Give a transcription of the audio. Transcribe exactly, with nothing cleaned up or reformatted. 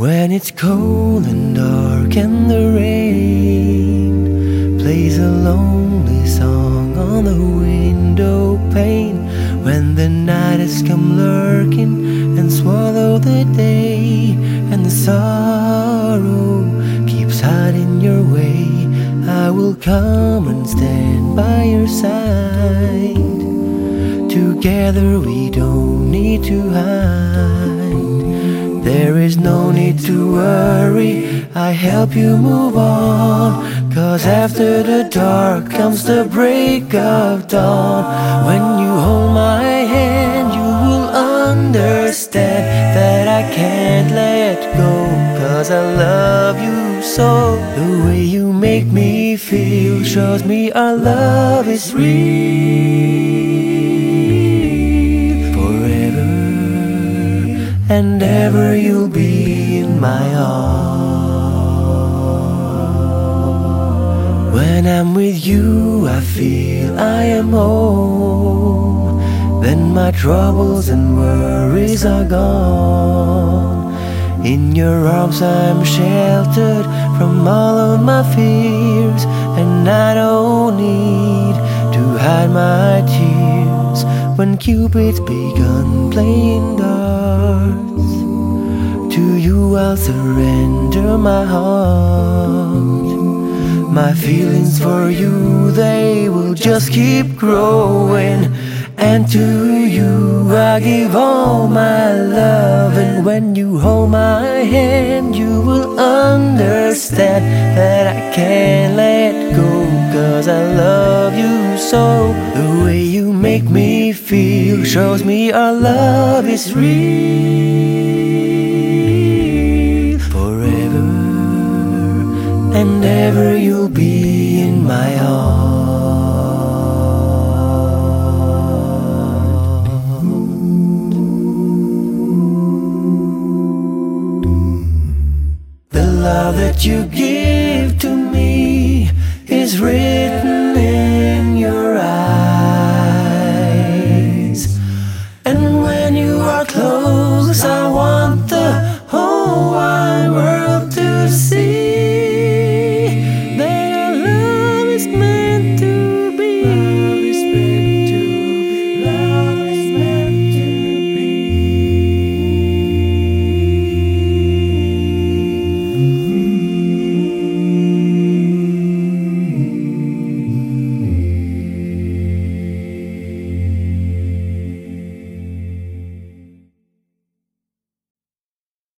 When it's cold and dark and the rain plays a lonely song on the window pane, when the night has come lurking and swallow the day, and the sorrow keeps hiding your way, I will come and stand by your side. Together we don't need to hide. There is no need to worry, I help you move on. Cause after the dark comes the break of dawn. When you hold my hand you will understand that I can't let go, cause I love you so. The way you make me feel shows me our love is real. Forever and ever you'll be in my arms. When I'm with you I feel I am home. Then my troubles and worries are gone. In your arms I'm sheltered from all of my fears, and I don't need to hide my tears. When Cupid's begun playing darts, to you I'll surrender my heart. My feelings for you, they will just keep growing, and to you I give all my love. And when you hold my hand you will understand that I can't let go, cause I love you so. The way you make me feel shows me our love is real. Forever and ever you'll be in my arms. The love that you give to me is written